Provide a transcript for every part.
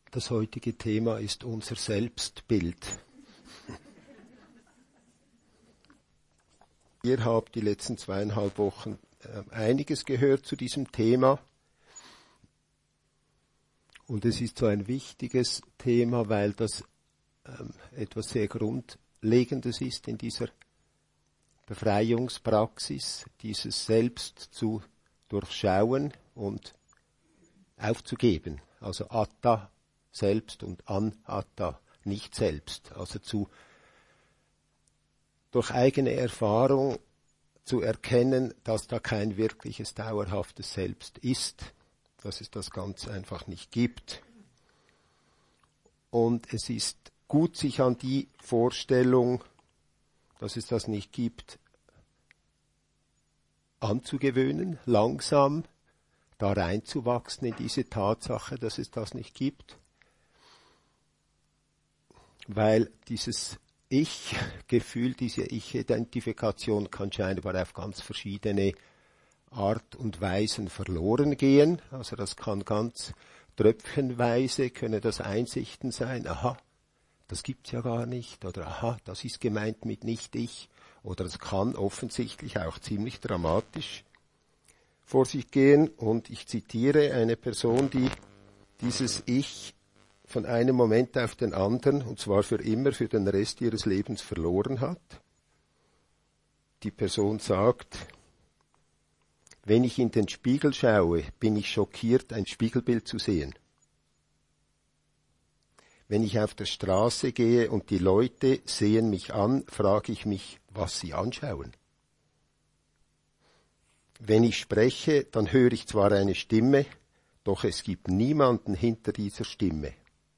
Das heutige Thema ist unser Selbstbild. Ihr habt die letzten 2,5 Wochen einiges gehört zu diesem Thema. Und es ist so ein wichtiges Thema, weil das etwas sehr Grundlegendes ist in dieser Befreiungspraxis, dieses Selbst zu durchschauen und aufzugeben. Also Atta, Selbst, und Anatta, nicht Selbst. Also durch eigene Erfahrung zu erkennen, dass da kein wirkliches, dauerhaftes Selbst ist, dass es das ganz einfach nicht gibt. Und es ist gut, sich an die Vorstellung, dass es das nicht gibt, anzugewöhnen, langsam da reinzuwachsen in diese Tatsache, dass es das nicht gibt. Weil dieses Ich-Gefühl, diese Ich-Identifikation kann scheinbar auf ganz verschiedene Art und Weisen verloren gehen. Also das kann ganz tröpfchenweise, können das Einsichten sein, aha, das gibt's ja gar nicht, oder aha, das ist gemeint mit nicht-Ich, oder es kann offensichtlich auch ziemlich dramatisch vor sich gehen. Und ich zitiere eine Person, die dieses Ich von einem Moment auf den anderen, und zwar für immer, für den Rest ihres Lebens verloren hat. Die Person sagt: Wenn ich in den Spiegel schaue, bin ich schockiert, ein Spiegelbild zu sehen. Wenn ich auf der Straße gehe und die Leute sehen mich an, frage ich mich, was sie anschauen. Wenn ich spreche, dann höre ich zwar eine Stimme, doch es gibt niemanden hinter dieser Stimme.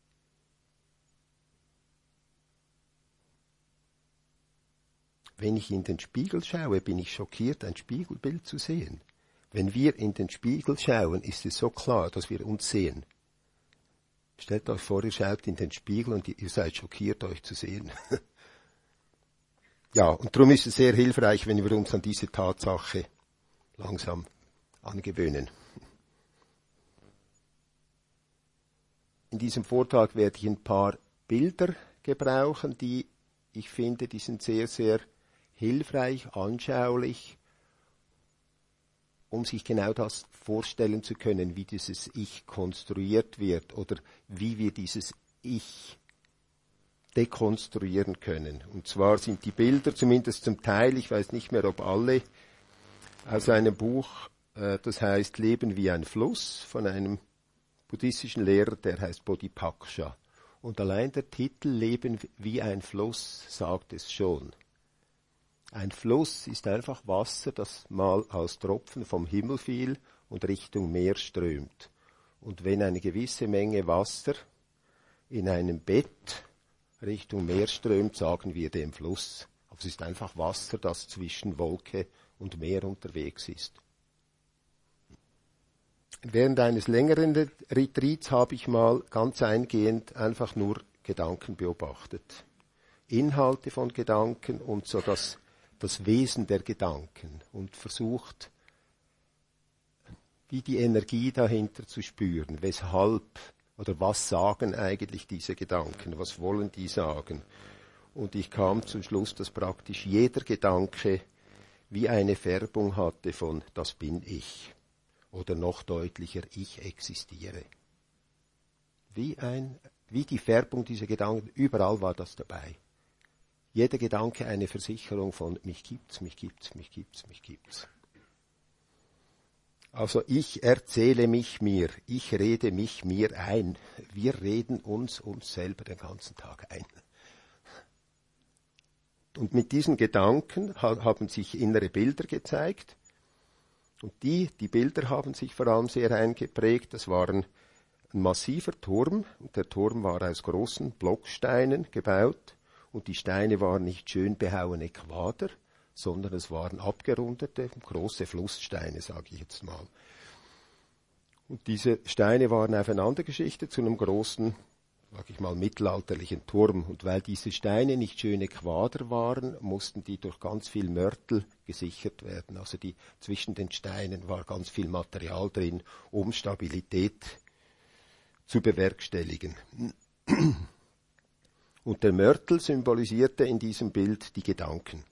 Wenn ich in den Spiegel schaue, bin ich schockiert, ein Spiegelbild zu sehen. Wenn wir in den Spiegel schauen, ist es so klar, dass wir uns sehen. Stellt euch vor, ihr schaut in den Spiegel und ihr seid schockiert, euch zu sehen. Ja, und darum ist es sehr hilfreich, wenn wir uns an diese Tatsache langsam angewöhnen. In diesem Vortrag werde ich ein paar Bilder gebrauchen, die ich finde, die sind sehr, sehr hilfreich, anschaulich, um sich genau das vorstellen zu können, wie dieses Ich konstruiert wird oder wie wir dieses Ich dekonstruieren können. Und zwar sind die Bilder, zumindest zum Teil, ich weiß nicht mehr, ob alle, aus einem Buch, das heißt Leben wie ein Fluss, von einem buddhistischen Lehrer, der heißt Bodhipaksha. Und allein der Titel Leben wie ein Fluss sagt es schon. Ein Fluss ist einfach Wasser, das mal als Tropfen vom Himmel fiel und Richtung Meer strömt. Und wenn eine gewisse Menge Wasser in einem Bett Richtung Meer strömt, sagen wir dem Fluss. Aber es ist einfach Wasser, das zwischen Wolke und Meer unterwegs ist. Während eines längeren Retreats habe ich mal ganz eingehend einfach nur Gedanken beobachtet. Inhalte von Gedanken und so das Wesen der Gedanken und versucht, wie die Energie dahinter zu spüren, weshalb oder was sagen eigentlich diese Gedanken, was wollen die sagen. Und ich kam zum Schluss, dass praktisch jeder Gedanke wie eine Färbung hatte von das bin ich oder noch deutlicher ich existiere. Wie die Färbung dieser Gedanken, überall war das dabei. Jeder Gedanke eine Versicherung von mich gibt's, mich gibt's, mich gibt's, mich gibt's. Also ich erzähle mich mir, ich rede mich mir ein. Wir reden uns selber den ganzen Tag ein. Und mit diesen Gedanken haben sich innere Bilder gezeigt. Und die Bilder haben sich vor allem sehr eingeprägt. Das waren ein massiver Turm. Und der Turm war aus großen Blocksteinen gebaut. Und die Steine waren nicht schön behauene Quader, sondern es waren abgerundete, große Flusssteine, sage ich jetzt mal. Und diese Steine waren aufeinander geschichtet zu einem großen, sage ich mal, mittelalterlichen Turm. Und weil diese Steine nicht schöne Quader waren, mussten die durch ganz viel Mörtel gesichert werden. Also zwischen den Steinen war ganz viel Material drin, um Stabilität zu bewerkstelligen. Und der Mörtel symbolisierte in diesem Bild die Gedanken.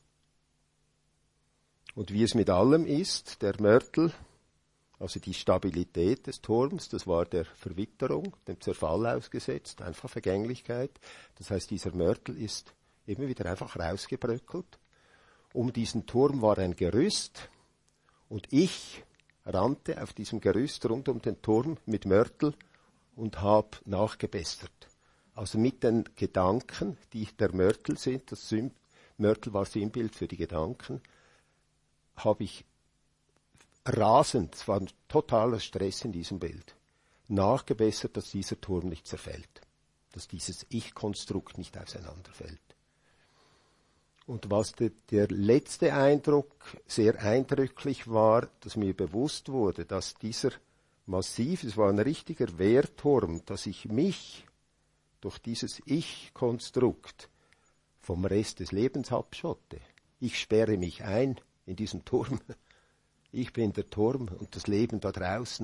Und wie es mit allem ist, der Mörtel, also die Stabilität des Turms, das war der Verwitterung, dem Zerfall ausgesetzt, einfach Vergänglichkeit. Das heißt, dieser Mörtel ist immer wieder einfach rausgebröckelt. Um diesen Turm war ein Gerüst und ich rannte auf diesem Gerüst rund um den Turm mit Mörtel und habe nachgebessert. Also mit den Gedanken, die der Mörtel sind, das Mörtel war Sinnbild für die Gedanken, habe ich rasend, es war ein totaler Stress in diesem Bild, nachgebessert, dass dieser Turm nicht zerfällt, dass dieses Ich-Konstrukt nicht auseinanderfällt. Und was der letzte Eindruck sehr eindrücklich war, dass mir bewusst wurde, dass dieser Massiv, es war ein richtiger Wehrturm, dass ich mich durch dieses Ich-Konstrukt vom Rest des Lebens abschotte. Ich sperre mich ein in diesem Turm. Ich bin der Turm und das Leben da draußen.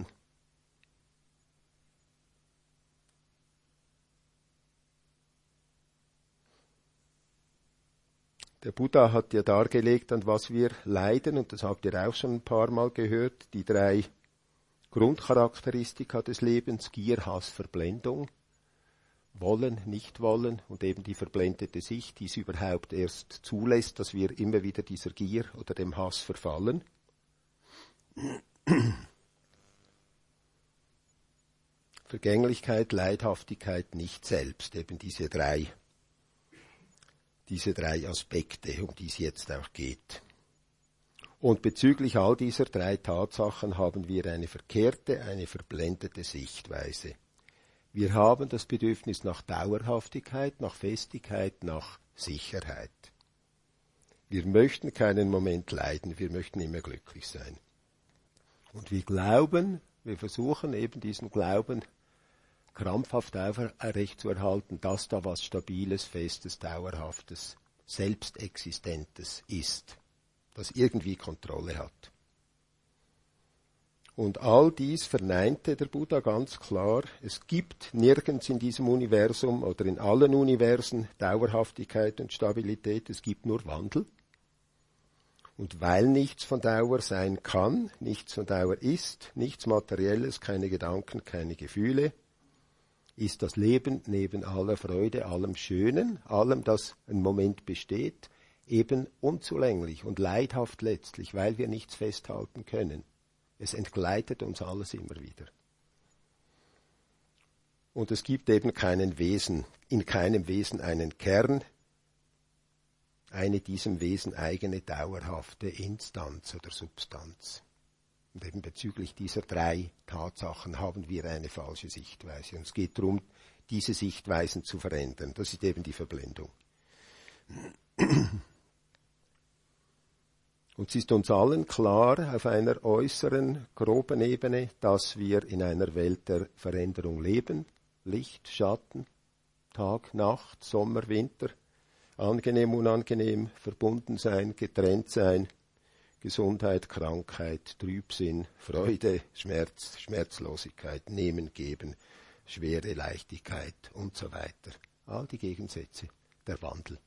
Der Buddha hat ja dargelegt, an was wir leiden, und das habt ihr auch schon ein paar Mal gehört, die 3 Grundcharakteristika des Lebens: Gier, Hass, Verblendung. Wollen, nicht wollen und eben die verblendete Sicht, die es überhaupt erst zulässt, dass wir immer wieder dieser Gier oder dem Hass verfallen. Vergänglichkeit, Leidhaftigkeit, nicht selbst, eben diese drei Aspekte, um die es jetzt auch geht. Und bezüglich all dieser 3 Tatsachen haben wir eine verkehrte, eine verblendete Sichtweise. Wir haben das Bedürfnis nach Dauerhaftigkeit, nach Festigkeit, nach Sicherheit. Wir möchten keinen Moment leiden, wir möchten immer glücklich sein. Und wir glauben, wir versuchen eben diesen Glauben krampfhaft aufrechtzuerhalten, dass da was Stabiles, Festes, Dauerhaftes, Selbstexistentes ist, das irgendwie Kontrolle hat. Und all dies verneinte der Buddha ganz klar. Es gibt nirgends in diesem Universum oder in allen Universen Dauerhaftigkeit und Stabilität, es gibt nur Wandel. Und weil nichts von Dauer sein kann, nichts von Dauer ist, nichts Materielles, keine Gedanken, keine Gefühle, ist das Leben neben aller Freude, allem Schönen, allem, das einen Moment besteht, eben unzulänglich und leidhaft letztlich, weil wir nichts festhalten können. Es entgleitet uns alles immer wieder. Und es gibt eben in keinem Wesen einen Kern, eine diesem Wesen eigene dauerhafte Instanz oder Substanz. Und eben bezüglich dieser 3 Tatsachen haben wir eine falsche Sichtweise. Und es geht darum, diese Sichtweisen zu verändern. Das ist eben die Verblendung. Und es ist uns allen klar auf einer äußeren, groben Ebene, dass wir in einer Welt der Veränderung leben. Licht, Schatten, Tag, Nacht, Sommer, Winter, angenehm, unangenehm, verbunden sein, getrennt sein, Gesundheit, Krankheit, Trübsinn, Freude, Schmerz, Schmerzlosigkeit, Nehmen, Geben, Schwere, Leichtigkeit und so weiter. All die Gegensätze, der Wandel.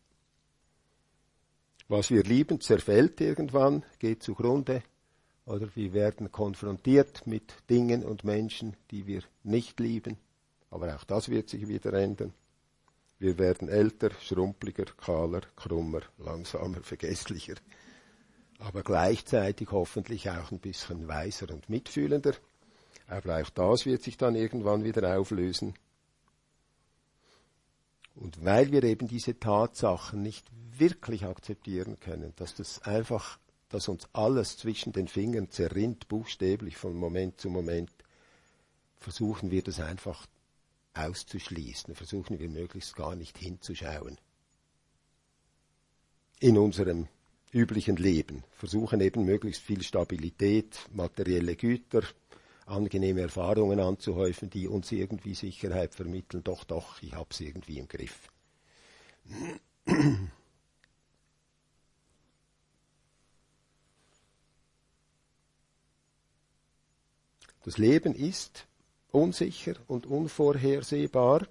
Was wir lieben, zerfällt irgendwann, geht zugrunde, oder wir werden konfrontiert mit Dingen und Menschen, die wir nicht lieben, aber auch das wird sich wieder ändern. Wir werden älter, schrumpeliger, kahler, krummer, langsamer, vergesslicher, aber gleichzeitig hoffentlich auch ein bisschen weiser und mitfühlender. Aber auch das wird sich dann irgendwann wieder auflösen. Und weil wir eben diese Tatsachen nicht wirklich akzeptieren können, dass uns alles zwischen den Fingern zerrinnt, buchstäblich von Moment zu Moment, versuchen wir das einfach auszuschließen, versuchen wir möglichst gar nicht hinzuschauen. In unserem üblichen Leben versuchen eben möglichst viel Stabilität, materielle Güter, angenehme Erfahrungen anzuhäufen, die uns irgendwie Sicherheit vermitteln. Doch, ich hab's irgendwie im Griff. Das Leben ist unsicher und unvorhersehbar.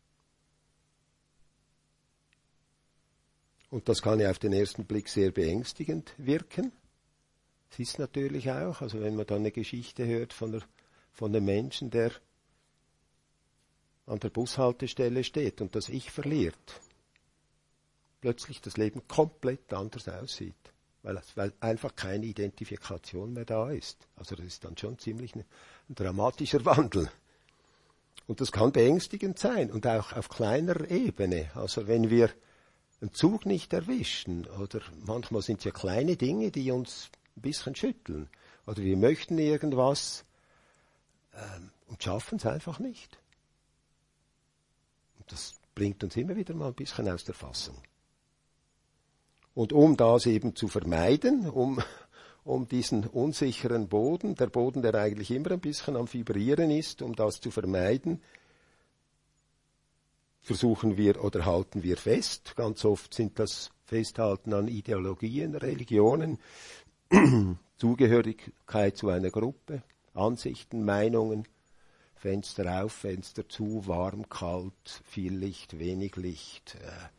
Und das kann ja auf den ersten Blick sehr beängstigend wirken. Es ist natürlich auch, also wenn man dann eine Geschichte hört von einem Menschen, der an der Bushaltestelle steht und das Ich verliert, plötzlich das Leben komplett anders aussieht, weil einfach keine Identifikation mehr da ist. Also das ist dann schon ziemlich ein dramatischer Wandel. Und das kann beängstigend sein und auch auf kleiner Ebene. Also wenn wir einen Zug nicht erwischen oder manchmal sind es ja kleine Dinge, die uns ein bisschen schütteln. Oder wir möchten irgendwas und schaffen es einfach nicht. Und das bringt uns immer wieder mal ein bisschen aus der Fassung. Und um das eben zu vermeiden, um diesen unsicheren Boden, der Boden, der eigentlich immer ein bisschen am Vibrieren ist, um das zu vermeiden, versuchen wir oder halten wir fest. Ganz oft sind das Festhalten an Ideologien, Religionen, Zugehörigkeit zu einer Gruppe, Ansichten, Meinungen, Fenster auf, Fenster zu, warm, kalt, viel Licht, wenig Licht.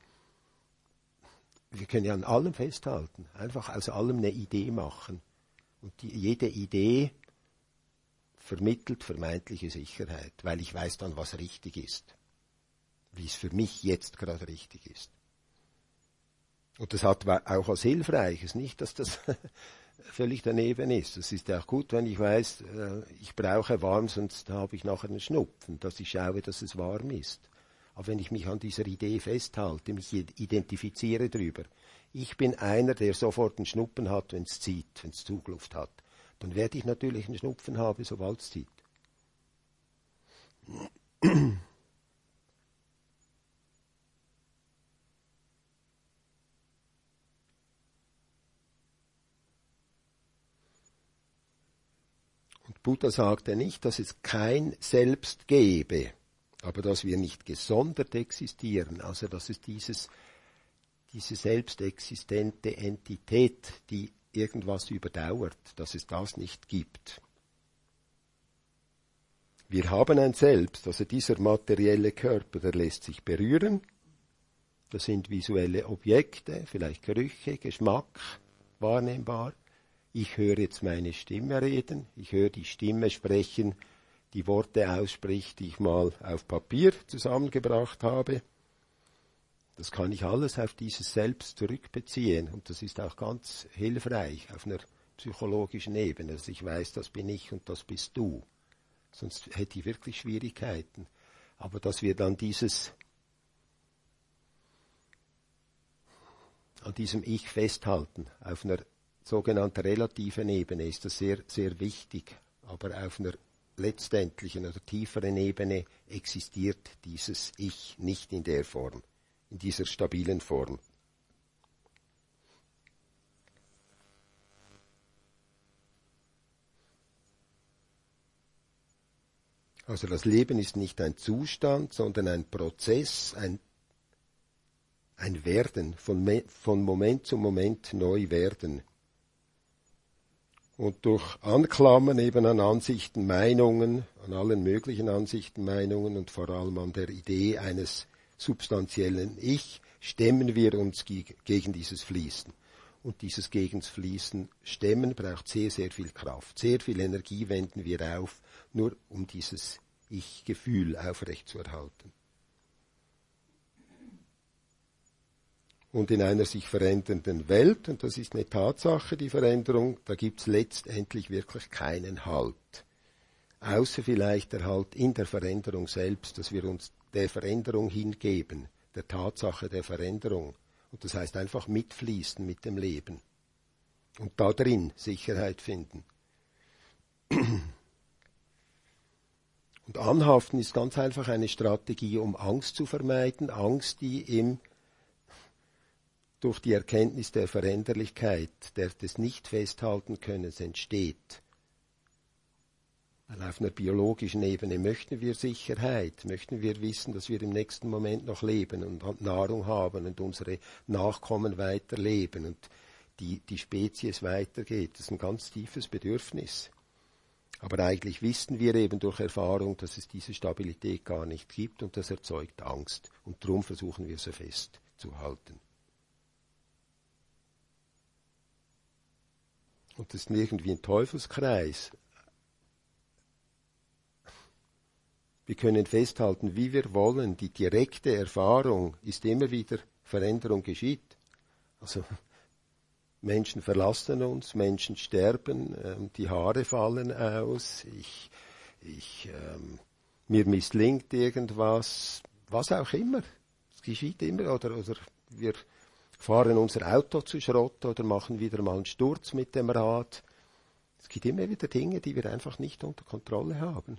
Wir können ja an allem festhalten, einfach aus allem eine Idee machen. Und jede Idee vermittelt vermeintliche Sicherheit, weil ich weiß dann, was richtig ist. Wie es für mich jetzt gerade richtig ist. Und das hat auch was Hilfreiches, nicht, dass das völlig daneben ist. Es ist auch gut, wenn ich weiß, ich brauche warm, sonst habe ich nachher einen Schnupfen, dass ich schaue, dass es warm ist. Aber wenn ich mich an dieser Idee festhalte, mich identifiziere drüber, ich bin einer, der sofort einen Schnupfen hat, wenn es zieht, wenn es Zugluft hat, dann werde ich natürlich einen Schnupfen haben, sobald es zieht. Buddha sagte nicht, dass es kein Selbst gäbe, aber dass wir nicht gesondert existieren, also dass es diese selbstexistente Entität, die irgendwas überdauert, dass es das nicht gibt. Wir haben ein Selbst, also dieser materielle Körper, der lässt sich berühren, das sind visuelle Objekte, vielleicht Gerüche, Geschmack, wahrnehmbar. Ich höre jetzt meine Stimme reden, ich höre die Stimme sprechen, die Worte ausspricht, die ich mal auf Papier zusammengebracht habe. Das kann ich alles auf dieses Selbst zurückbeziehen und das ist auch ganz hilfreich auf einer psychologischen Ebene, dass ich weiß, das bin ich und das bist du. Sonst hätte ich wirklich Schwierigkeiten. Aber dass wir dann an diesem Ich festhalten, auf einer sogenannten relativen Ebene ist das sehr, sehr wichtig, aber auf einer letztendlichen oder tieferen Ebene existiert dieses Ich nicht in der Form, in dieser stabilen Form. Also das Leben ist nicht ein Zustand, sondern ein Prozess, ein Werden, von Moment zu Moment neu werden. Und durch Anklammern eben an Ansichten, Meinungen, an allen möglichen Ansichten, Meinungen und vor allem an der Idee eines substanziellen Ich, stemmen wir uns gegen dieses Fließen. Und dieses Gegenfließen stemmen braucht sehr, sehr viel Kraft. Sehr viel Energie wenden wir auf, nur um dieses Ich-Gefühl aufrechtzuerhalten. Und in einer sich verändernden Welt, und das ist eine Tatsache, die Veränderung, da gibt es letztendlich wirklich keinen Halt. Außer vielleicht der Halt in der Veränderung selbst, dass wir uns der Veränderung hingeben, der Tatsache der Veränderung. Und das heißt einfach mitfließen mit dem Leben. Und da drin Sicherheit finden. Und Anhaften ist ganz einfach eine Strategie, um Angst zu vermeiden. Angst, die durch die Erkenntnis der Veränderlichkeit, des Nicht-Festhalten-Könnens entsteht. Weil auf einer biologischen Ebene möchten wir Sicherheit, möchten wir wissen, dass wir im nächsten Moment noch leben und Nahrung haben und unsere Nachkommen weiterleben und die Spezies weitergeht. Das ist ein ganz tiefes Bedürfnis. Aber eigentlich wissen wir eben durch Erfahrung, dass es diese Stabilität gar nicht gibt und das erzeugt Angst. Und darum versuchen wir so festzuhalten. Und das ist irgendwie ein Teufelskreis. Wir können festhalten, wie wir wollen. Die direkte Erfahrung ist immer wieder, Veränderung geschieht. Also Menschen verlassen uns, Menschen sterben, die Haare fallen aus, mir misslingt irgendwas, was auch immer. Es geschieht immer, oder wir fahren unser Auto zu Schrott oder machen wieder mal einen Sturz mit dem Rad. Es gibt immer wieder Dinge, die wir einfach nicht unter Kontrolle haben.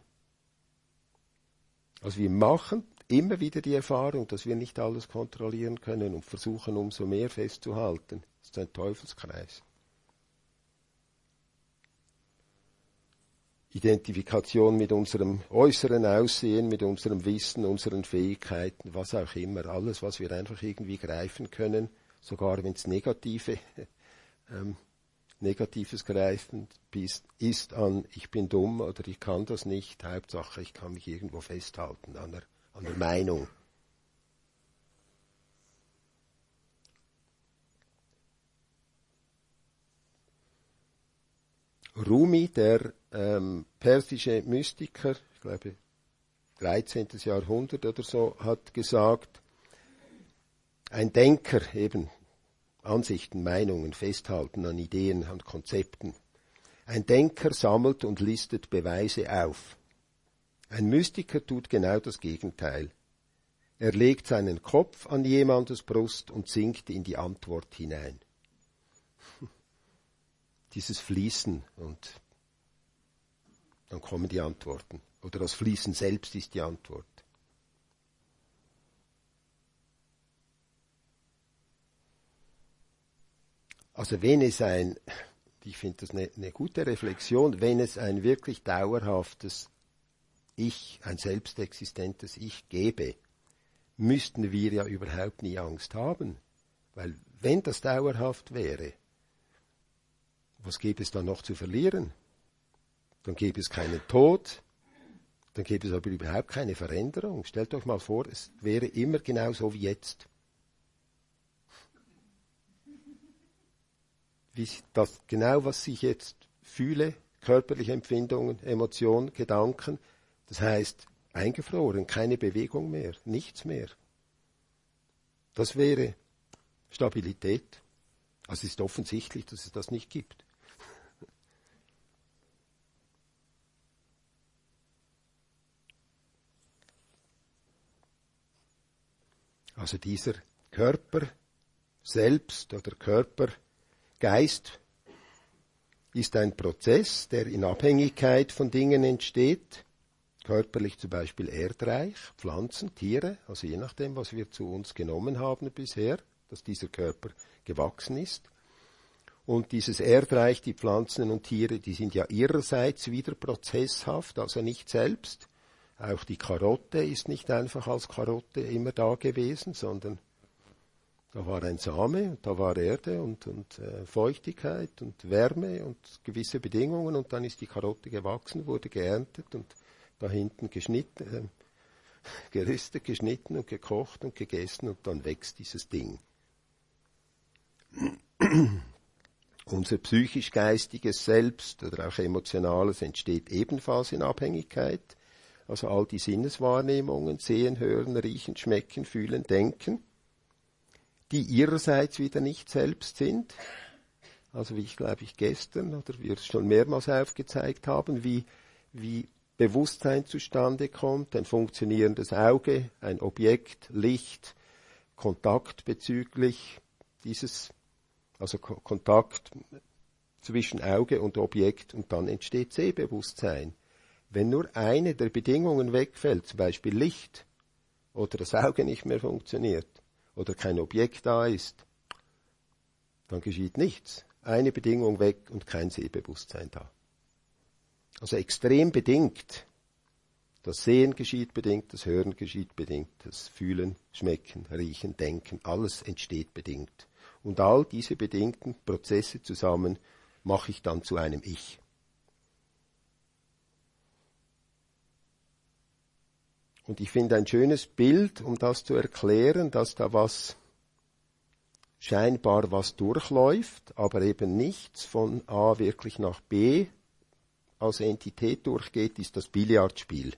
Also wir machen immer wieder die Erfahrung, dass wir nicht alles kontrollieren können und versuchen umso mehr festzuhalten. Das ist ein Teufelskreis. Identifikation mit unserem äußeren Aussehen, mit unserem Wissen, unseren Fähigkeiten, was auch immer. Alles, was wir einfach irgendwie greifen können, sogar wenn es Negatives Greifen ist an, ich bin dumm oder ich kann das nicht. Hauptsache, ich kann mich irgendwo festhalten an der Meinung. Rumi, der persische Mystiker, ich glaube 13. Jahrhundert oder so, hat gesagt, ein Denker, eben Ansichten, Meinungen, Festhalten an Ideen, an Konzepten. Ein Denker sammelt und listet Beweise auf. Ein Mystiker tut genau das Gegenteil. Er legt seinen Kopf an jemandes Brust und sinkt in die Antwort hinein. Dieses Fließen und dann kommen die Antworten. Oder das Fließen selbst ist die Antwort. Also wenn es ich finde das eine gute Reflexion, wenn es ein wirklich dauerhaftes Ich, ein selbstexistentes Ich gäbe, müssten wir ja überhaupt nie Angst haben. Weil wenn das dauerhaft wäre, was gäbe es dann noch zu verlieren? Dann gäbe es keinen Tod, dann gäbe es aber überhaupt keine Veränderung. Stellt euch mal vor, es wäre immer genau so wie jetzt. Genau was ich jetzt fühle, körperliche Empfindungen, Emotionen, Gedanken, das heißt eingefroren, keine Bewegung mehr, nichts mehr. Das wäre Stabilität. Also es ist offensichtlich, dass es das nicht gibt. Also dieser Körper selbst oder Körper-Geist ist ein Prozess, der in Abhängigkeit von Dingen entsteht. Körperlich zum Beispiel Erdreich, Pflanzen, Tiere, also je nachdem, was wir zu uns genommen haben bisher, dass dieser Körper gewachsen ist. Und dieses Erdreich, die Pflanzen und Tiere, die sind ja ihrerseits wieder prozesshaft, also nicht selbst. Auch die Karotte ist nicht einfach als Karotte immer da gewesen, sondern da war ein Same, und da war Erde und Feuchtigkeit und Wärme und gewisse Bedingungen und dann ist die Karotte gewachsen, wurde geerntet und da hinten gerüstet, geschnitten und gekocht und gegessen und dann wächst dieses Ding. Unser psychisch-geistiges Selbst oder auch emotionales entsteht ebenfalls in Abhängigkeit. Also all die Sinneswahrnehmungen, sehen, hören, riechen, schmecken, fühlen, denken, die ihrerseits wieder nicht selbst sind. Also wie ich glaube ich gestern oder wir es schon mehrmals aufgezeigt haben, wie Bewusstsein zustande kommt, ein funktionierendes Auge, ein Objekt, Licht, Kontakt bezüglich dieses, also Kontakt zwischen Auge und Objekt und dann entsteht Sehbewusstsein. Wenn nur eine der Bedingungen wegfällt, zum Beispiel Licht, oder das Auge nicht mehr funktioniert, oder kein Objekt da ist, dann geschieht nichts. Eine Bedingung weg und kein Sehbewusstsein da. Also extrem bedingt. Das Sehen geschieht bedingt, das Hören geschieht bedingt, das Fühlen, Schmecken, Riechen, Denken, alles entsteht bedingt. Und all diese bedingten Prozesse zusammen mache ich dann zu einem Ich. Und ich finde ein schönes Bild, um das zu erklären, dass da scheinbar was durchläuft, aber eben nichts von A wirklich nach B als Entität durchgeht, ist das Billardspiel.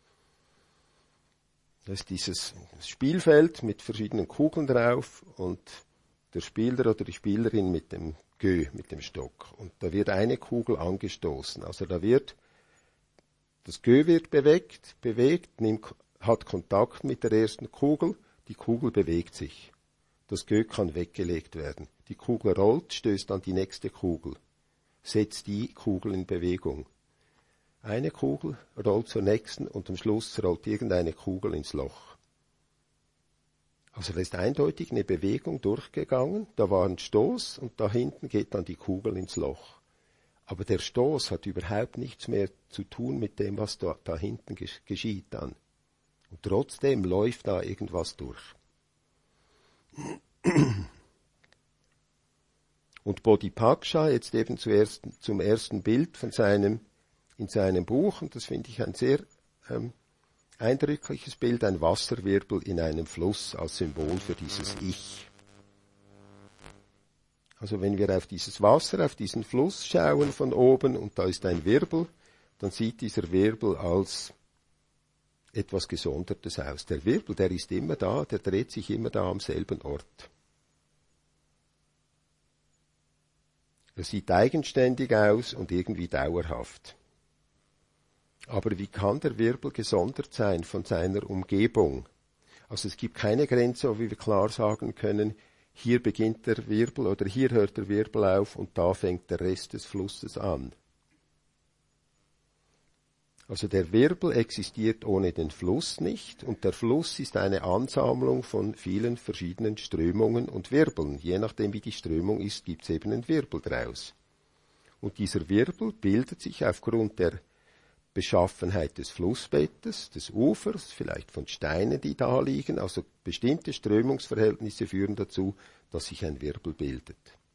Das ist dieses Spielfeld mit verschiedenen Kugeln drauf und der Spieler oder die Spielerin mit dem Gö, mit dem Stock. Und da wird eine Kugel angestoßen. Also das Gö wird bewegt, hat Kontakt mit der ersten Kugel, die Kugel bewegt sich. Das Gö kann weggelegt werden. Die Kugel rollt, stößt an die nächste Kugel, setzt die Kugel in Bewegung. Eine Kugel rollt zur nächsten und am Schluss rollt irgendeine Kugel ins Loch. Also da ist eindeutig eine Bewegung durchgegangen, da war ein Stoß und da hinten geht dann die Kugel ins Loch. Aber der Stoß hat überhaupt nichts mehr zu tun mit dem, was da hinten geschieht dann. Und trotzdem läuft da irgendwas durch. Und Bodhipaksha, jetzt eben zum ersten Bild in seinem Buch, und das finde ich ein sehr eindrückliches Bild, ein Wasserwirbel in einem Fluss als Symbol für dieses Ich. Also wenn wir auf dieses Wasser, auf diesen Fluss schauen von oben und da ist ein Wirbel, dann sieht dieser Wirbel als etwas Gesondertes aus. Der Wirbel, der ist immer da, der dreht sich immer da am selben Ort. Er sieht eigenständig aus und irgendwie dauerhaft. Aber wie kann der Wirbel gesondert sein von seiner Umgebung? Also es gibt keine Grenze, wo wir klar sagen können, hier beginnt der Wirbel oder hier hört der Wirbel auf und da fängt der Rest des Flusses an. Also der Wirbel existiert ohne den Fluss nicht und der Fluss ist eine Ansammlung von vielen verschiedenen Strömungen und Wirbeln. Je nachdem wie die Strömung ist, gibt es eben einen Wirbel draus. Und dieser Wirbel bildet sich aufgrund der Beschaffenheit des Flussbettes, des Ufers, vielleicht von Steinen, die da liegen. Also bestimmte Strömungsverhältnisse führen dazu, dass sich ein Wirbel bildet.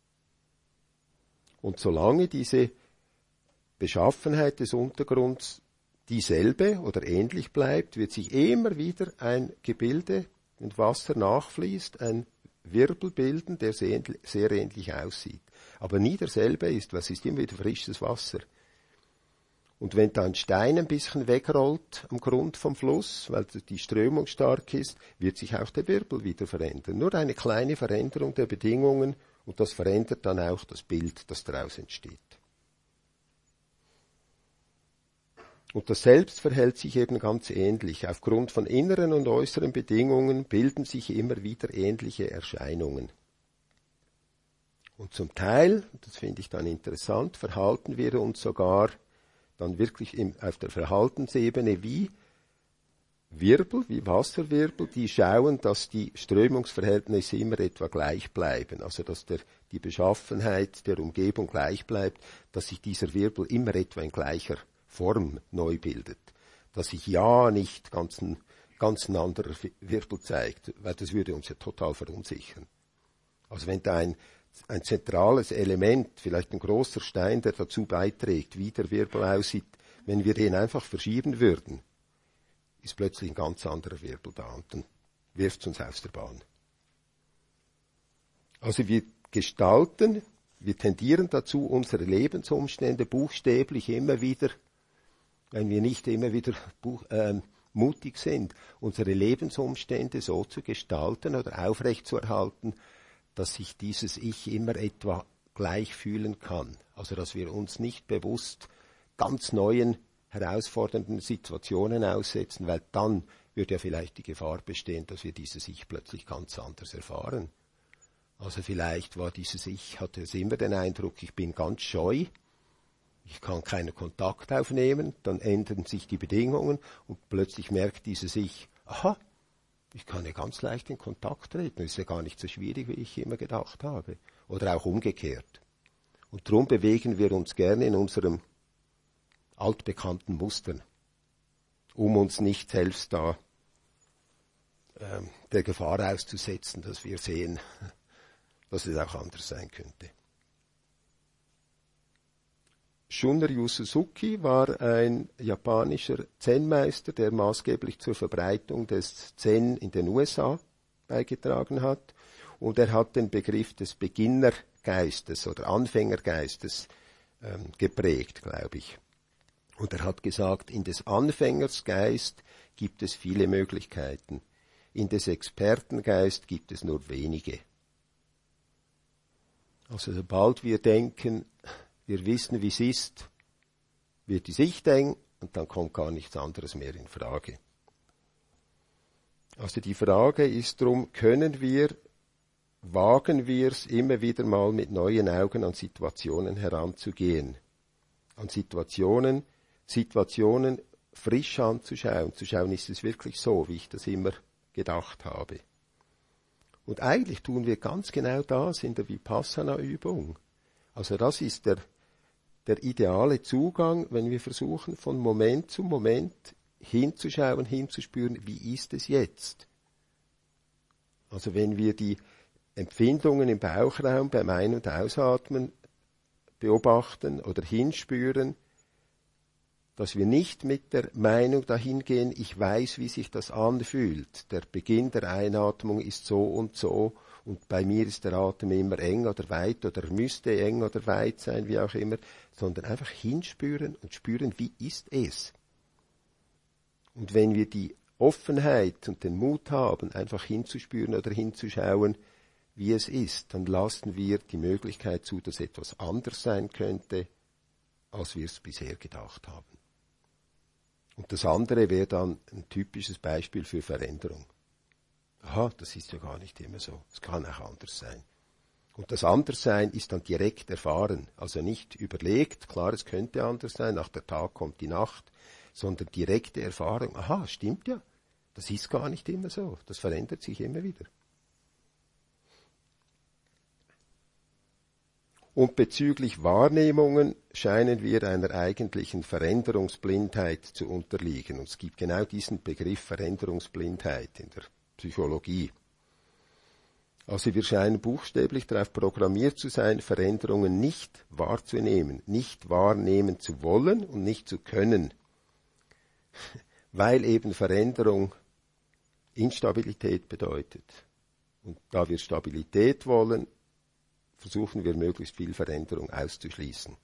Und solange diese Beschaffenheit des Untergrunds dieselbe oder ähnlich bleibt, wird sich immer wieder ein Gebilde, wenn Wasser nachfließt, ein Wirbel bilden, der sehr ähnlich aussieht. Aber nie derselbe ist, weil es ist immer wieder frisches Wasser. Und wenn da ein Stein ein bisschen wegrollt am Grund vom Fluss, weil die Strömung stark ist, wird sich auch der Wirbel wieder verändern. Nur eine kleine Veränderung der Bedingungen und das verändert dann auch das Bild, das daraus entsteht. Und das Selbst verhält sich eben ganz ähnlich. Aufgrund von inneren und äußeren Bedingungen bilden sich immer wieder ähnliche Erscheinungen. Und zum Teil, das finde ich dann interessant, verhalten wir uns sogar dann wirklich auf der Verhaltensebene wie Wirbel, wie Wasserwirbel, die schauen, dass die Strömungsverhältnisse immer etwa gleich bleiben. Also dass die Beschaffenheit der Umgebung gleich bleibt, dass sich dieser Wirbel immer etwa in gleicher Form neu bildet, dass sich ja nicht ganz ein anderer Wirbel zeigt, weil das würde uns ja total verunsichern. Also wenn da ein zentrales Element, vielleicht ein großer Stein, der dazu beiträgt, wie der Wirbel aussieht, wenn wir den einfach verschieben würden, ist plötzlich ein ganz anderer Wirbel da und dann wirft es uns aus der Bahn. Also wir tendieren dazu, unsere Lebensumstände buchstäblich immer wieder, wenn wir nicht immer wieder mutig sind, unsere Lebensumstände so zu gestalten oder aufrechtzuerhalten, dass sich dieses Ich immer etwa gleich fühlen kann. Also dass wir uns nicht bewusst ganz neuen, herausfordernden Situationen aussetzen, weil dann würde ja vielleicht die Gefahr bestehen, dass wir dieses Ich plötzlich ganz anders erfahren. Also vielleicht hatte es immer den Eindruck, ich bin ganz scheu, ich kann keinen Kontakt aufnehmen, dann ändern sich die Bedingungen und plötzlich merkt dieses Ich, aha, ich kann ja ganz leicht in Kontakt treten, das ist ja gar nicht so schwierig, wie ich immer gedacht habe. Oder auch umgekehrt. Und darum bewegen wir uns gerne in unserem altbekannten Mustern, um uns nicht selbst da der Gefahr auszusetzen, dass wir sehen, dass es auch anders sein könnte. Shunryu Suzuki war ein japanischer Zen-Meister, der maßgeblich zur Verbreitung des Zen in den USA beigetragen hat. Und er hat den Begriff des Beginnergeistes oder Anfängergeistes geprägt, glaube ich. Und er hat gesagt, in des Anfängers Geist gibt es viele Möglichkeiten. In des Expertengeist gibt es nur wenige. Also sobald wir denken, wir wissen, wie es ist, wird die Sicht eng und dann kommt gar nichts anderes mehr in Frage. Also die Frage ist darum, wagen wir es immer wieder mal mit neuen Augen an Situationen heranzugehen. An Situationen frisch anzuschauen, zu schauen, ist es wirklich so, wie ich das immer gedacht habe. Und eigentlich tun wir ganz genau das in der Vipassana-Übung. Also das ist der ideale Zugang, wenn wir versuchen, von Moment zu Moment hinzuschauen, hinzuspüren, wie ist es jetzt? Also wenn wir die Empfindungen im Bauchraum beim Ein- und Ausatmen beobachten oder hinspüren, dass wir nicht mit der Meinung dahin gehen, ich weiß, wie sich das anfühlt. Der Beginn der Einatmung ist so und bei mir ist der Atem immer eng oder weit oder müsste eng oder weit sein, wie auch immer, sondern einfach hinspüren und spüren, wie ist es. Und wenn wir die Offenheit und den Mut haben, einfach hinzuspüren oder hinzuschauen, wie es ist, dann lassen wir die Möglichkeit zu, dass etwas anders sein könnte, als wir es bisher gedacht haben. Und das andere wäre dann ein typisches Beispiel für Veränderung. Aha, das ist ja gar nicht immer so. Es kann auch anders sein. Und das Anderssein ist dann direkt erfahren. Also nicht überlegt, klar, es könnte anders sein, nach der Tag kommt die Nacht, sondern direkte Erfahrung. Aha, stimmt ja. Das ist gar nicht immer so. Das verändert sich immer wieder. Und bezüglich Wahrnehmungen scheinen wir einer eigentlichen Veränderungsblindheit zu unterliegen. Und es gibt genau diesen Begriff Veränderungsblindheit in der Psychologie. Also wir scheinen buchstäblich darauf programmiert zu sein, Veränderungen nicht wahrzunehmen, nicht wahrnehmen zu wollen und nicht zu können. Weil eben Veränderung Instabilität bedeutet. Und da wir Stabilität wollen, versuchen wir möglichst viel Veränderung auszuschließen.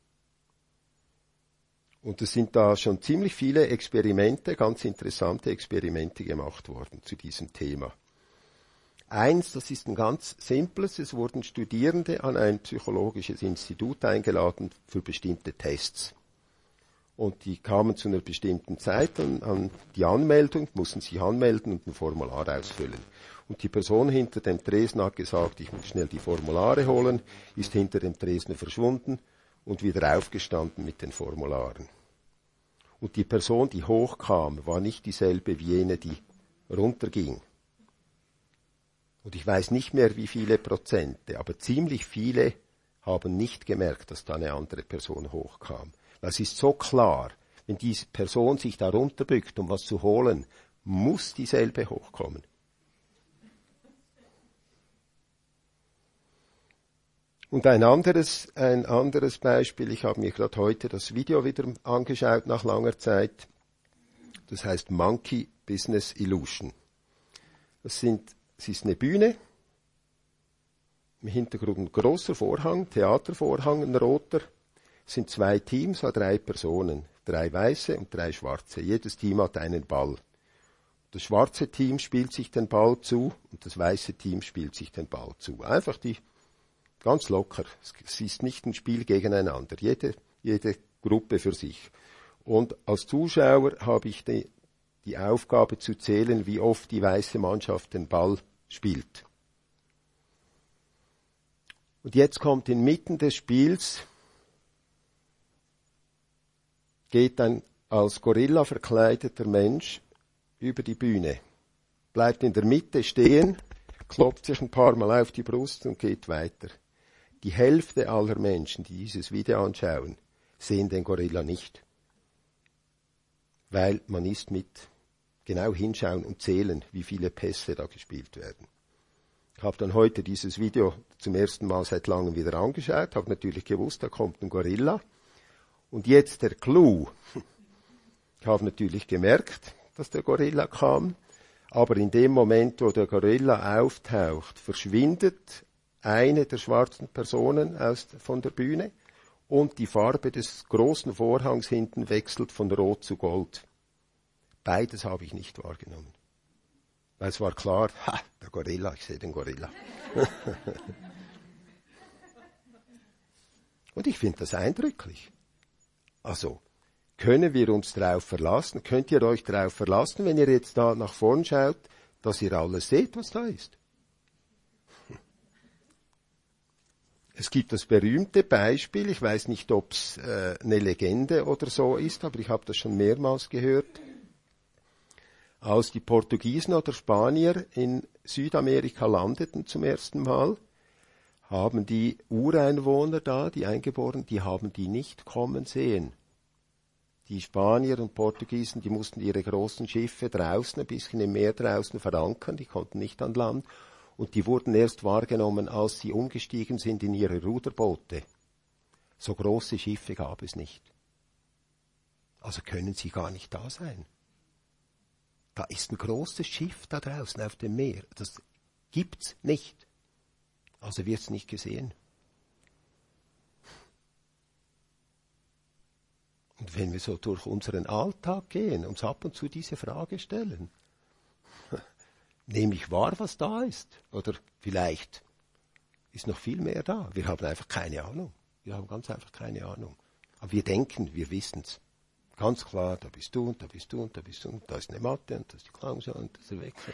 Und es sind da schon ziemlich viele Experimente, ganz interessante Experimente gemacht worden zu diesem Thema. Eins, das ist ein ganz simples, es wurden Studierende an ein psychologisches Institut eingeladen für bestimmte Tests. Und die kamen zu einer bestimmten Zeit an die Anmeldung, mussten sich anmelden und ein Formular ausfüllen. Und die Person hinter dem Tresen hat gesagt, ich muss schnell die Formulare holen, ist hinter dem Tresen verschwunden und wieder aufgestanden mit den Formularen. Und die Person, die hochkam, war nicht dieselbe wie jene, die runterging. Und ich weiß nicht mehr, wie viele Prozente, aber ziemlich viele haben nicht gemerkt, dass da eine andere Person hochkam. Das ist so klar, wenn diese Person sich da runterbückt, um was zu holen, muss dieselbe hochkommen. Und ein anderes Beispiel, ich habe mir gerade heute das Video wieder angeschaut nach langer Zeit, das heißt Monkey Business Illusion. Es ist eine Bühne, im Hintergrund ein großer Vorhang, Theatervorhang, ein roter. Es sind 2 Teams, 3 Personen, 3 Weiße und 3 Schwarze. Jedes Team hat einen Ball. Das schwarze Team spielt sich den Ball zu und das weiße Team spielt sich den Ball zu. Einfach ganz locker. Es ist nicht ein Spiel gegeneinander. Jede Gruppe für sich. Und als Zuschauer habe ich die Aufgabe zu zählen, wie oft die weiße Mannschaft den Ball spielt. Und jetzt kommt inmitten des Spiels, geht ein als Gorilla verkleideter Mensch über die Bühne, bleibt in der Mitte stehen, klopft sich ein paar Mal auf die Brust und geht weiter. Die Hälfte aller Menschen, die dieses Video anschauen, sehen den Gorilla nicht. Weil man ist mit genau hinschauen und zählen, wie viele Pässe da gespielt werden. Ich habe dann heute dieses Video zum ersten Mal seit langem wieder angeschaut, habe natürlich gewusst, da kommt ein Gorilla. Und jetzt der Clou. Ich habe natürlich gemerkt, dass der Gorilla kam, aber in dem Moment, wo der Gorilla auftaucht, verschwindet eine der schwarzen Personen von der Bühne und die Farbe des großen Vorhangs hinten wechselt von Rot zu Gold. Beides habe ich nicht wahrgenommen. Weil es war klar, der Gorilla, ich sehe den Gorilla. Und ich finde das eindrücklich. Also, können wir uns darauf verlassen? Könnt ihr euch darauf verlassen, wenn ihr jetzt da nach vorn schaut, dass ihr alles seht, was da ist? Es gibt das berühmte Beispiel, ich weiß nicht, ob es eine Legende oder so ist, aber ich habe das schon mehrmals gehört. Als die Portugiesen oder Spanier in Südamerika landeten zum ersten Mal, haben die Ureinwohner da, die Eingeborenen, die haben die nicht kommen sehen. Die Spanier und Portugiesen, die mussten ihre großen Schiffe draußen, ein bisschen im Meer draußen verankern, die konnten nicht an Land. Und die wurden erst wahrgenommen, als sie umgestiegen sind in ihre Ruderboote. So große Schiffe gab es nicht. Also können sie gar nicht da sein. Da ist ein großes Schiff da draußen auf dem Meer. Das gibt's nicht. Also wird's nicht gesehen. Und wenn wir so durch unseren Alltag gehen, uns ab und zu diese Frage stellen, nehme ich wahr, was da ist? Oder vielleicht ist noch viel mehr da. Wir haben einfach keine Ahnung. Wir haben ganz einfach keine Ahnung. Aber wir denken, wir wissen's. Ganz klar, da bist du und da bist du und da bist du und da ist eine Matte und da ist die Klangschale und da ist der Wechsel.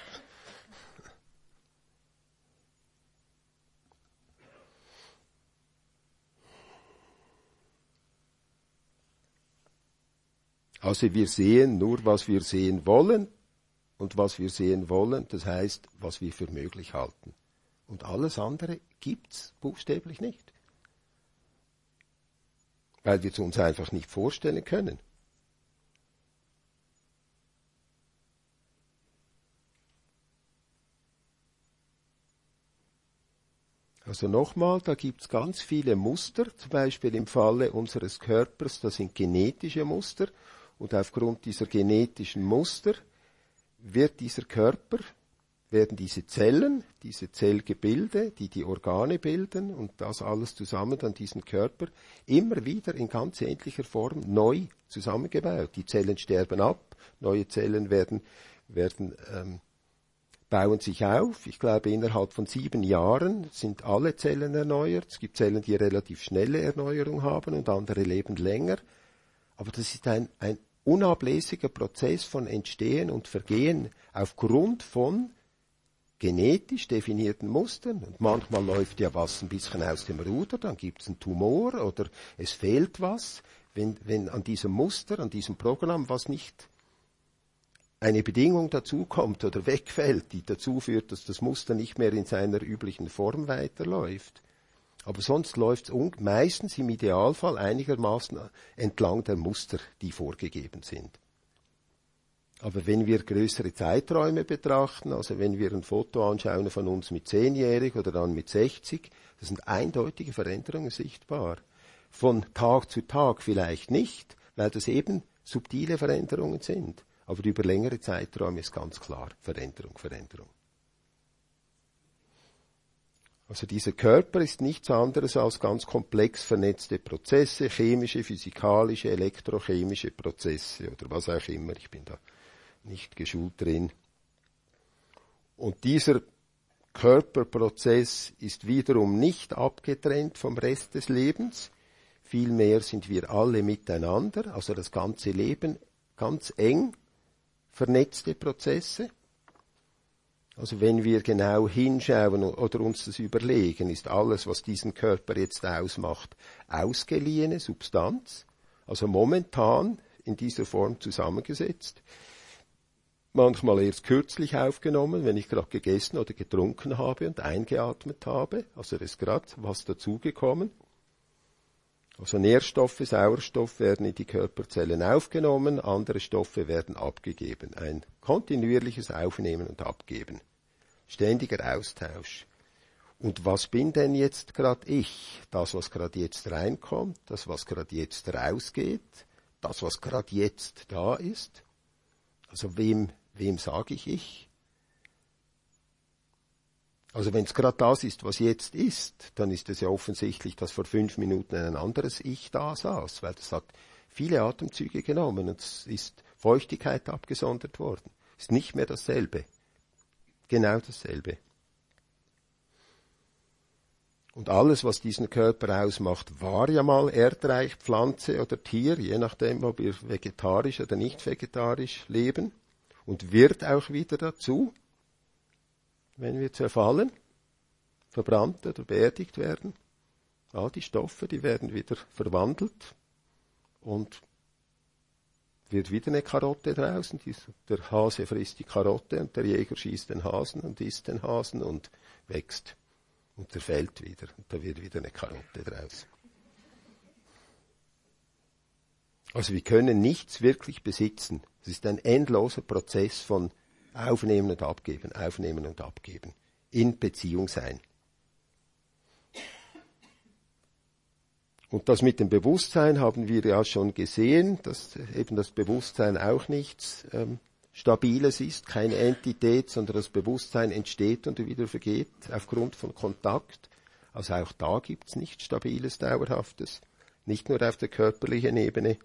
Also wir sehen nur, was wir sehen wollen. Und was wir sehen wollen, das heißt, was wir für möglich halten. Und alles andere gibt's buchstäblich nicht. Weil wir es uns einfach nicht vorstellen können. Also nochmal, da gibt's ganz viele Muster, zum Beispiel im Falle unseres Körpers, das sind genetische Muster. Und aufgrund dieser genetischen Muster wird dieser Körper, werden diese Zellen, diese Zellgebilde, die die Organe bilden und das alles zusammen dann diesen Körper immer wieder in ganz ähnlicher Form neu zusammengebaut. Die Zellen sterben ab, neue Zellen bauen sich auf. Ich glaube, innerhalb von 7 Jahren sind alle Zellen erneuert. Es gibt Zellen, die relativ schnelle Erneuerung haben und andere leben länger. Aber das ist ein unablässiger Prozess von Entstehen und Vergehen aufgrund von genetisch definierten Mustern. Und manchmal läuft ja was ein bisschen aus dem Ruder, dann gibt es einen Tumor oder es fehlt was. Wenn an diesem Muster, an diesem Programm, was nicht eine Bedingung dazukommt oder wegfällt, die dazu führt, dass das Muster nicht mehr in seiner üblichen Form weiterläuft. Aber sonst läuft es meistens im Idealfall einigermaßen entlang der Muster, die vorgegeben sind. Aber wenn wir größere Zeiträume betrachten, also wenn wir ein Foto anschauen von uns mit 10-jährig oder dann mit 60, das sind eindeutige Veränderungen sichtbar. Von Tag zu Tag vielleicht nicht, weil das eben subtile Veränderungen sind. Aber über längere Zeiträume ist ganz klar Veränderung, Veränderung. Also dieser Körper ist nichts anderes als ganz komplex vernetzte Prozesse, chemische, physikalische, elektrochemische Prozesse oder was auch immer. Ich bin da nicht geschult drin. Und dieser Körperprozess ist wiederum nicht abgetrennt vom Rest des Lebens. Vielmehr sind wir alle miteinander, also das ganze Leben, ganz eng vernetzte Prozesse. Also wenn wir genau hinschauen oder uns das überlegen, ist alles, was diesen Körper jetzt ausmacht, ausgeliehene Substanz, also momentan in dieser Form zusammengesetzt. Manchmal erst kürzlich aufgenommen, wenn ich gerade gegessen oder getrunken habe und eingeatmet habe, also da ist gerade was dazugekommen. Also Nährstoffe, Sauerstoff werden in die Körperzellen aufgenommen, andere Stoffe werden abgegeben. Ein kontinuierliches Aufnehmen und Abgeben. Ständiger Austausch. Und was bin denn jetzt gerade ich? Das, was gerade jetzt reinkommt, das, was gerade jetzt rausgeht, das, was gerade jetzt da ist? Also wem sage ich? Also wenn es gerade das ist, was jetzt ist, dann ist es ja offensichtlich, dass vor 5 Minuten ein anderes Ich da saß, weil das hat viele Atemzüge genommen und es ist Feuchtigkeit abgesondert worden. Ist nicht mehr dasselbe. Genau dasselbe. Und alles, was diesen Körper ausmacht, war ja mal Erdreich, Pflanze oder Tier, je nachdem, ob wir vegetarisch oder nicht vegetarisch leben, und wird auch wieder dazu, wenn wir zerfallen, verbrannt oder beerdigt werden. All die Stoffe, die werden wieder verwandelt und wird wieder eine Karotte draußen. Der Hase frisst die Karotte und der Jäger schießt den Hasen und isst den Hasen und wächst. Und zerfällt wieder. Und da wird wieder eine Karotte draus. Also wir können nichts wirklich besitzen. Es ist ein endloser Prozess von Aufnehmen und Abgeben, Aufnehmen und Abgeben. In Beziehung sein. Und das mit dem Bewusstsein haben wir ja schon gesehen, dass eben das Bewusstsein auch nichts Stabiles ist, keine Entität, sondern das Bewusstsein entsteht und wieder vergeht aufgrund von Kontakt. Also auch da gibt es nichts Stabiles, Dauerhaftes, nicht nur auf der körperlichen Ebene.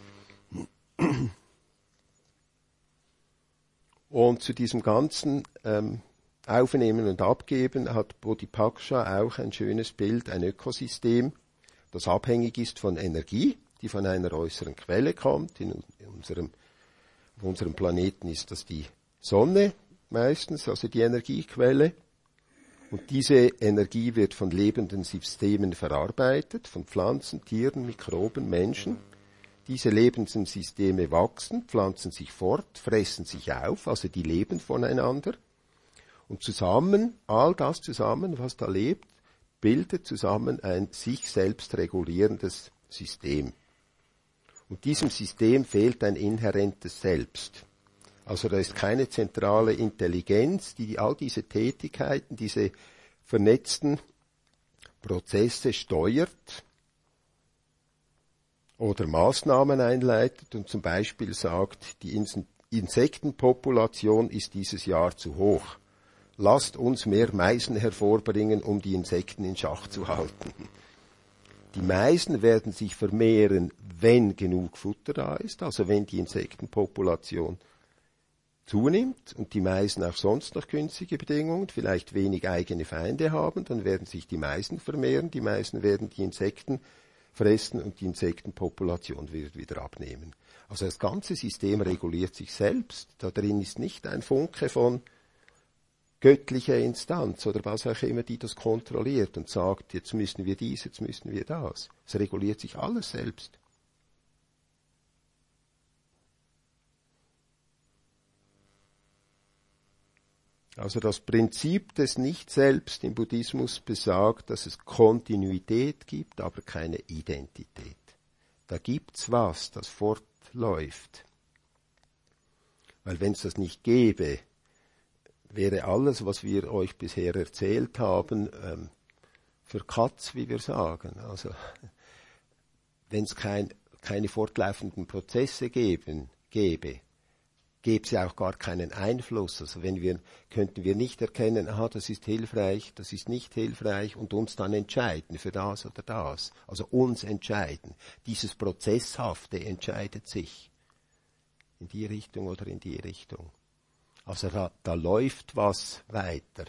Und zu diesem ganzen Aufnehmen und Abgeben hat Bodhipaksha auch ein schönes Bild, ein Ökosystem, das abhängig ist von Energie, die von einer äußeren Quelle kommt. Auf unserem Planeten ist das die Sonne meistens, also die Energiequelle. Und diese Energie wird von lebenden Systemen verarbeitet, von Pflanzen, Tieren, Mikroben, Menschen. Diese lebenden Systeme wachsen, pflanzen sich fort, fressen sich auf, also die leben voneinander. Und zusammen, all das zusammen, was da lebt, bildet zusammen ein sich selbst regulierendes System. Und diesem System fehlt ein inhärentes Selbst. Also da ist keine zentrale Intelligenz, die all diese Tätigkeiten, diese vernetzten Prozesse steuert oder Maßnahmen einleitet und zum Beispiel sagt, die Insektenpopulation ist dieses Jahr zu hoch. Lasst uns mehr Meisen hervorbringen, um die Insekten in Schach zu halten. Die Meisen werden sich vermehren, wenn genug Futter da ist, also wenn die Insektenpopulation zunimmt und die Meisen auch sonst noch günstige Bedingungen, vielleicht wenig eigene Feinde haben, dann werden sich die Meisen vermehren, die Meisen werden die Insekten fressen und die Insektenpopulation wird wieder abnehmen. Also das ganze System reguliert sich selbst, da drin ist nicht ein Funke von göttlicher Instanz oder was auch immer, die das kontrolliert und sagt, jetzt müssen wir dies, jetzt müssen wir das. Es reguliert sich alles selbst. Also das Prinzip des Nicht-Selbst im Buddhismus besagt, dass es Kontinuität gibt, aber keine Identität. Da gibt's was, das fortläuft. Weil wenn es das nicht gäbe, wäre alles, was wir euch bisher erzählt haben, für Katz, wie wir sagen. Also wenn es keine fortlaufenden Prozesse gäbe es ja auch gar keinen Einfluss. Also könnten wir nicht erkennen, aha, das ist hilfreich, das ist nicht hilfreich und uns dann entscheiden für das oder das. Also uns entscheiden. Dieses Prozesshafte entscheidet sich in die Richtung oder in die Richtung. Also da läuft was weiter.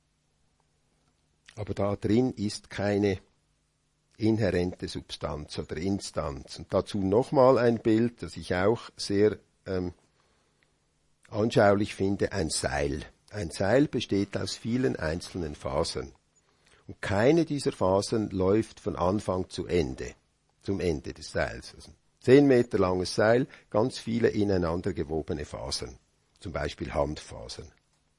Aber da drin ist keine inhärente Substanz oder Instanz. Und dazu nochmal ein Bild, das ich auch sehr anschaulich finde, ein Seil. Ein Seil besteht aus vielen einzelnen Fasern. Und keine dieser Fasern läuft von Anfang zu Ende, zum Ende des Seils. Also 10 Meter langes Seil, ganz viele ineinander gewobene Fasern. Zum Beispiel Handfasern.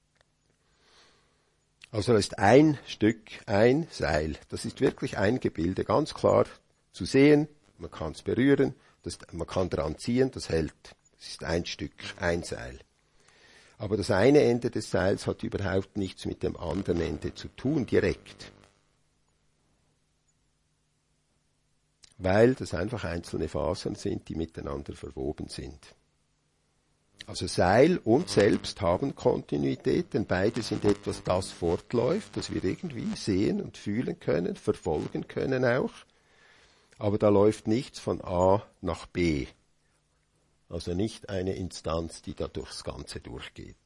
Also da ist ein Stück, ein Seil. Das ist wirklich ein Gebilde, ganz klar zu sehen. Man kann es berühren, man kann dran ziehen, das hält. Das ist ein Stück, ein Seil. Aber das eine Ende des Seils hat überhaupt nichts mit dem anderen Ende zu tun, direkt. Weil das einfach einzelne Fasern sind, die miteinander verwoben sind. Also Seil und Selbst haben Kontinuität, denn beide sind etwas, das fortläuft, das wir irgendwie sehen und fühlen können, verfolgen können auch. Aber da läuft nichts von A nach B. Also nicht eine Instanz, die da durchs Ganze durchgeht.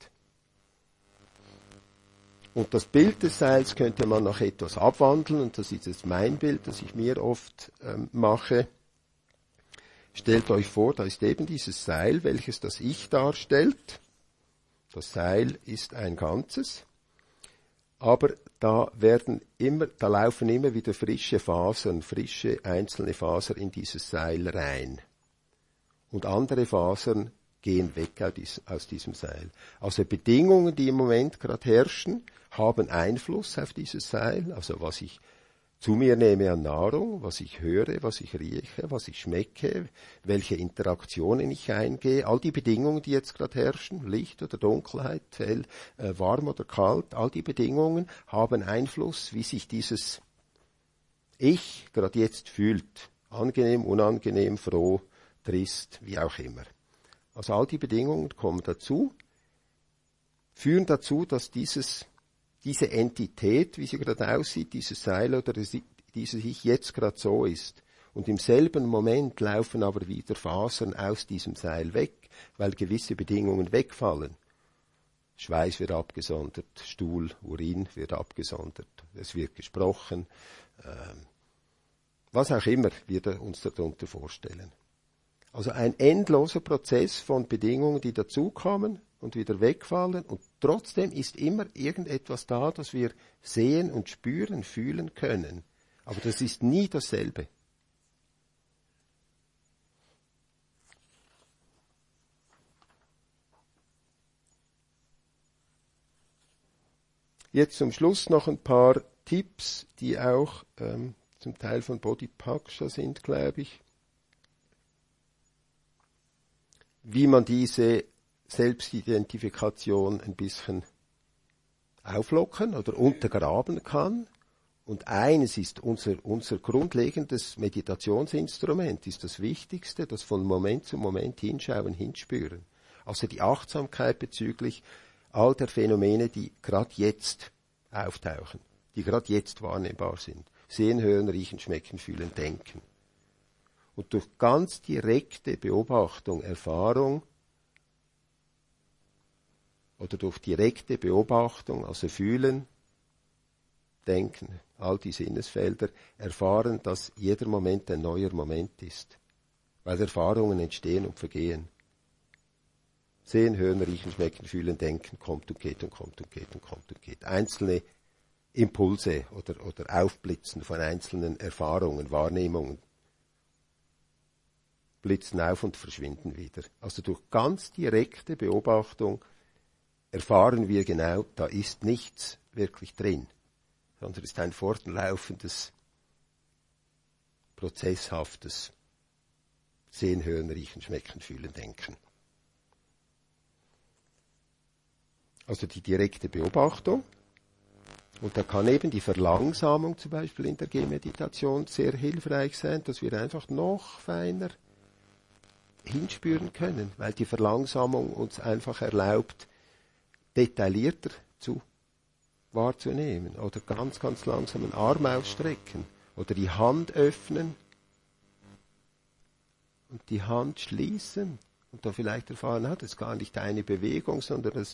Und das Bild des Seils könnte man noch etwas abwandeln, und das ist jetzt mein Bild, das ich mir oft mache. Stellt euch vor, da ist eben dieses Seil, welches das Ich darstellt. Das Seil ist ein Ganzes, aber da laufen immer wieder frische Fasern, frische einzelne Fasern in dieses Seil rein. Und andere Fasern gehen weg aus diesem Seil. Also Bedingungen, die im Moment gerade herrschen, haben Einfluss auf dieses Seil. Also was ich zu mir nehme an Nahrung, was ich höre, was ich rieche, was ich schmecke, welche Interaktionen ich eingehe, all die Bedingungen, die jetzt gerade herrschen, Licht oder Dunkelheit, hell, warm oder kalt, all die Bedingungen haben Einfluss, wie sich dieses Ich gerade jetzt fühlt. Angenehm, unangenehm, froh, trist, wie auch immer. Also all die Bedingungen kommen dazu, führen dazu, dass diese Entität, wie sie gerade aussieht, dieses Seil oder dieses Ich jetzt gerade so ist. Und im selben Moment laufen aber wieder Fasern aus diesem Seil weg, weil gewisse Bedingungen wegfallen. Schweiß wird abgesondert, Stuhl, Urin wird abgesondert, es wird gesprochen, was auch immer wir uns darunter vorstellen. Also ein endloser Prozess von Bedingungen, die dazukommen und wieder wegfallen, und trotzdem ist immer irgendetwas da, das wir sehen und spüren, fühlen können. Aber das ist nie dasselbe. Jetzt zum Schluss noch ein paar Tipps, die auch zum Teil von Bodhipaksha sind, glaube ich. Wie man diese Selbstidentifikation ein bisschen auflockern oder untergraben kann. Und eines ist unser grundlegendes Meditationsinstrument, ist das Wichtigste, das von Moment zu Moment hinschauen, hinspüren. Also die Achtsamkeit bezüglich all der Phänomene, die gerade jetzt auftauchen, die gerade jetzt wahrnehmbar sind. Sehen, hören, riechen, schmecken, fühlen, denken. Und durch ganz direkte Beobachtung, Erfahrung oder durch direkte Beobachtung, also fühlen, denken, all die Sinnesfelder, erfahren, dass jeder Moment ein neuer Moment ist, weil Erfahrungen entstehen und vergehen. Sehen, hören, riechen, schmecken, fühlen, denken, kommt und geht und kommt und geht und kommt und geht. Einzelne Impulse oder Aufblitzen von einzelnen Erfahrungen, Wahrnehmungen blitzen auf und verschwinden wieder. Also durch ganz direkte Beobachtung erfahren wir genau, da ist nichts wirklich drin, sondern es ist ein fortlaufendes, prozesshaftes Sehen, Hören, Riechen, Schmecken, Fühlen, Denken. Also die direkte Beobachtung. Und da kann eben die Verlangsamung zum Beispiel in der Gehmeditation sehr hilfreich sein, dass wir einfach noch feiner hinspüren können, weil die Verlangsamung uns einfach erlaubt, detaillierter wahrzunehmen oder ganz, ganz langsam einen Arm ausstrecken oder die Hand öffnen und die Hand schließen und da vielleicht erfahren, das ist gar nicht eine Bewegung, sondern das ist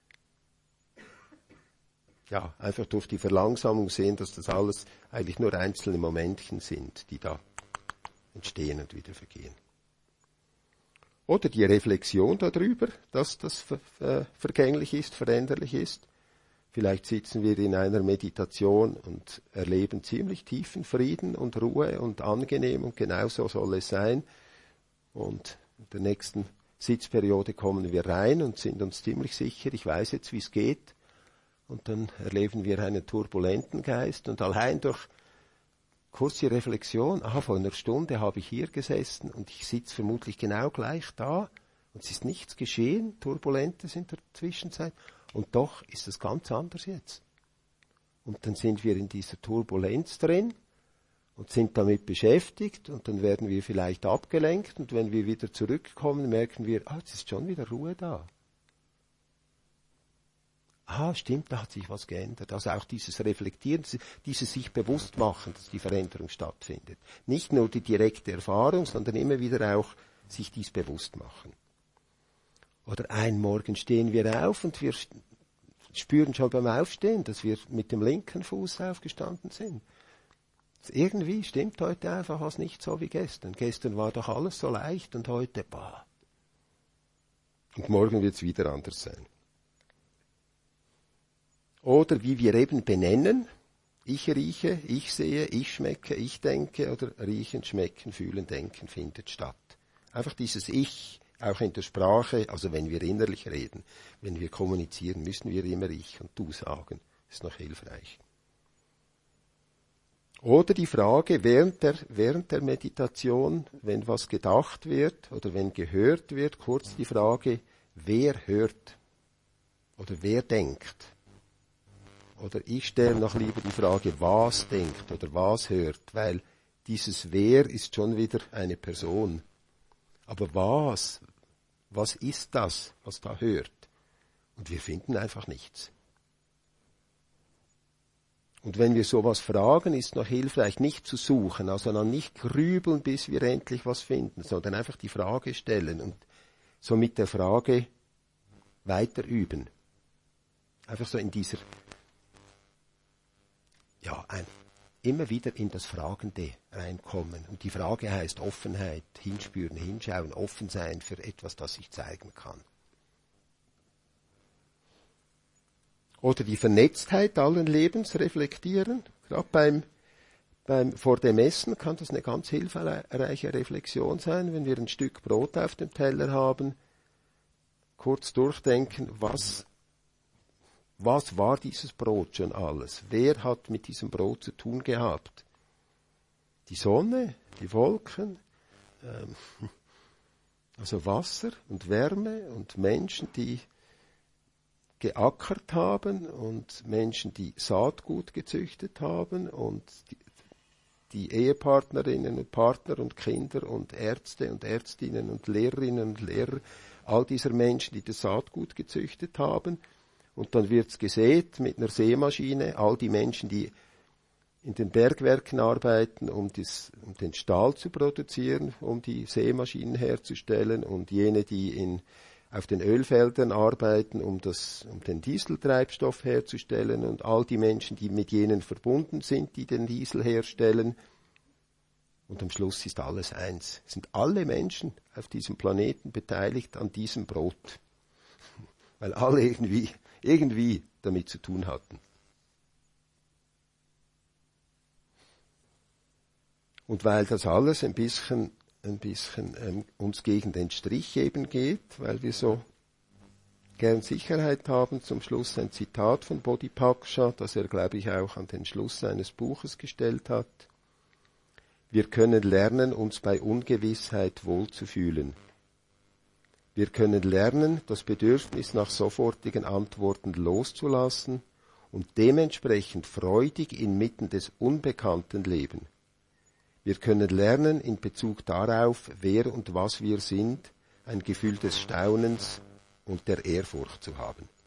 einfach durch die Verlangsamung sehen, dass das alles eigentlich nur einzelne Momentchen sind, die da entstehen und wieder vergehen. Oder die Reflexion darüber, dass das vergänglich ist, veränderlich ist. Vielleicht sitzen wir in einer Meditation und erleben ziemlich tiefen Frieden und Ruhe und angenehm und genauso soll es sein. Und in der nächsten Sitzperiode kommen wir rein und sind uns ziemlich sicher, ich weiß jetzt, wie es geht. Und dann erleben wir einen turbulenten Geist und allein durch kurze Reflexion, vor einer Stunde habe ich hier gesessen und ich sitze vermutlich genau gleich da Und es ist nichts geschehen, Turbulentes in der Zwischenzeit. Und doch ist es ganz anders jetzt. Und dann sind wir in dieser Turbulenz drin und sind damit beschäftigt und dann werden wir vielleicht abgelenkt und wenn wir wieder zurückkommen, merken wir, jetzt ist schon wieder Ruhe da. Stimmt, da hat sich was geändert. Also auch dieses Reflektieren, dieses sich bewusst machen, dass die Veränderung stattfindet. Nicht nur die direkte Erfahrung, sondern immer wieder auch sich dies bewusst machen. Oder einen Morgen stehen wir auf und wir spüren schon beim Aufstehen, dass wir mit dem linken Fuß aufgestanden sind. Irgendwie stimmt heute einfach was nicht so wie gestern. Gestern war doch alles so leicht und heute, Und morgen wird es wieder anders sein. Oder wie wir eben benennen, ich rieche, ich sehe, ich schmecke, ich denke oder riechen, schmecken, fühlen, denken findet statt. Einfach dieses Ich, auch in der Sprache, also wenn wir innerlich reden, wenn wir kommunizieren, müssen wir immer ich und du sagen. Das ist noch hilfreich. Oder die Frage während der Meditation, wenn was gedacht wird oder wenn gehört wird, kurz die Frage, wer hört oder wer denkt. Oder ich stelle noch lieber die Frage, was denkt oder was hört, weil dieses Wer ist schon wieder eine Person. Aber was ist das, was da hört? Und wir finden einfach nichts. Und wenn wir sowas fragen, ist noch hilfreich, nicht zu suchen, also dann nicht grübeln, bis wir endlich was finden, sondern einfach die Frage stellen und so mit der Frage weiter üben. Einfach so in dieser immer wieder in das Fragende reinkommen. Und die Frage heißt Offenheit, hinspüren, hinschauen, offen sein für etwas, das sich zeigen kann. Oder die Vernetztheit allen Lebens reflektieren. Gerade vor dem Essen kann das eine ganz hilfreiche Reflexion sein, wenn wir ein Stück Brot auf dem Teller haben. Kurz durchdenken, was war dieses Brot schon alles? Wer hat mit diesem Brot zu tun gehabt? Die Sonne, die Wolken, also Wasser und Wärme und Menschen, die geackert haben und Menschen, die Saatgut gezüchtet haben und die Ehepartnerinnen und Partner und Kinder und Ärzte und Ärztinnen und Lehrerinnen und Lehrer, all dieser Menschen, die das Saatgut gezüchtet haben. Und dann wird's gesät mit einer Sämaschine, all die Menschen, die in den Bergwerken arbeiten, um den Stahl zu produzieren, um die Sämaschinen herzustellen, und jene, die auf den Ölfeldern arbeiten, um den Dieseltreibstoff herzustellen, und all die Menschen, die mit jenen verbunden sind, die den Diesel herstellen. Und am Schluss ist alles eins. Sind alle Menschen auf diesem Planeten beteiligt an diesem Brot. Weil alle irgendwie damit zu tun hatten. Und weil das alles ein bisschen uns gegen den Strich eben geht, weil wir so gern Sicherheit haben, zum Schluss ein Zitat von Bodhipaksha, das er, glaube ich, auch an den Schluss seines Buches gestellt hat. Wir können lernen, uns bei Ungewissheit wohlzufühlen. Wir können lernen, das Bedürfnis nach sofortigen Antworten loszulassen und dementsprechend freudig inmitten des Unbekannten leben. Wir können lernen, in Bezug darauf, wer und was wir sind, ein Gefühl des Staunens und der Ehrfurcht zu haben.